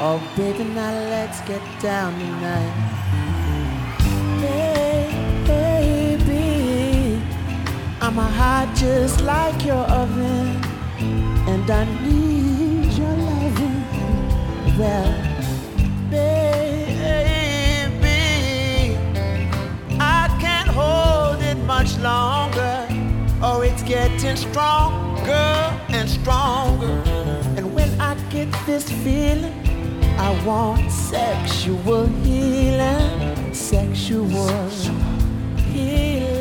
Oh, baby, now let's get down tonight. Baby, I'm a hot just like your oven, and I need your loving. Well, baby, I can't hold it much longer. Oh, it's getting stronger and stronger. And when I get this feeling, I want sexual healing, sexual healing.